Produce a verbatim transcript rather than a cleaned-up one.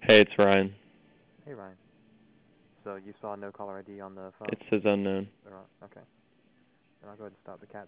Hey, it's Ryan. Hey, Ryan. So you saw no caller I D on the phone? It says unknown. Or, okay. Then I'll go ahead and stop the capture.